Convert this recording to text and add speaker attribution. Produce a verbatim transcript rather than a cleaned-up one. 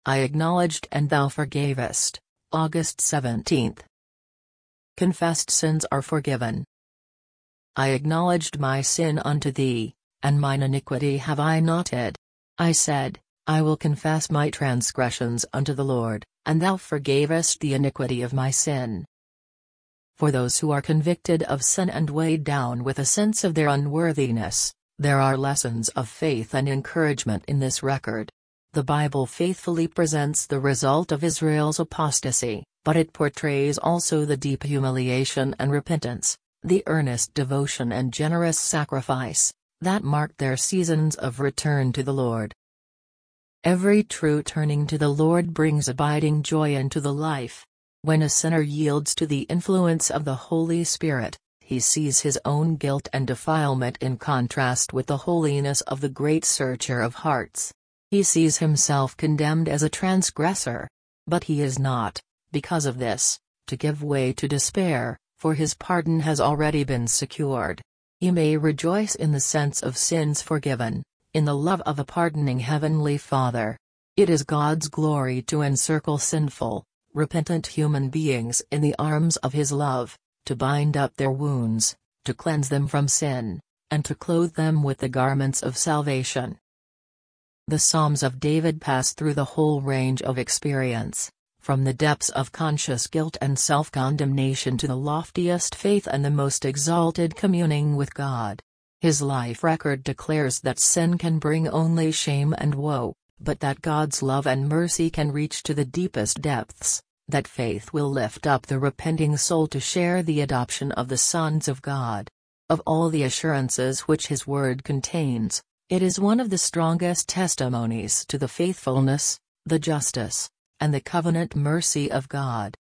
Speaker 1: I acknowledged and thou forgavest. August seventeenth. Confessed sins are forgiven. I acknowledged my sin unto thee, and mine iniquity have I not hid. I said, I will confess my transgressions unto the Lord, and thou forgavest the iniquity of my sin. For those who are convicted of sin and weighed down with a sense of their unworthiness, there are lessons of faith and encouragement in this record. The Bible faithfully presents the result of Israel's apostasy, but it portrays also the deep humiliation and repentance, the earnest devotion and generous sacrifice, that marked their seasons of return to the Lord. Every true turning to the Lord brings abiding joy into the life. When a sinner yields to the influence of the Holy Spirit, he sees his own guilt and defilement in contrast with the holiness of the great Searcher of hearts. He sees himself condemned as a transgressor. But he is not, because of this, to give way to despair, for his pardon has already been secured. He may rejoice in the sense of sins forgiven, in the love of a pardoning Heavenly Father. It is God's glory to encircle sinful, repentant human beings in the arms of His love, to bind up their wounds, to cleanse them from sin, and to clothe them with the garments of salvation. The Psalms of David pass through the whole range of experience, from the depths of conscious guilt and self-condemnation to the loftiest faith and the most exalted communing with God. His life record declares that sin can bring only shame and woe, but that God's love and mercy can reach to the deepest depths, that faith will lift up the repenting soul to share the adoption of the sons of God. Of all the assurances which His Word contains, it is one of the strongest testimonies to the faithfulness, the justice, and the covenant mercy of God.